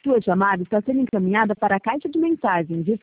sua chamada está sendo encaminhada para a caixa de mensagens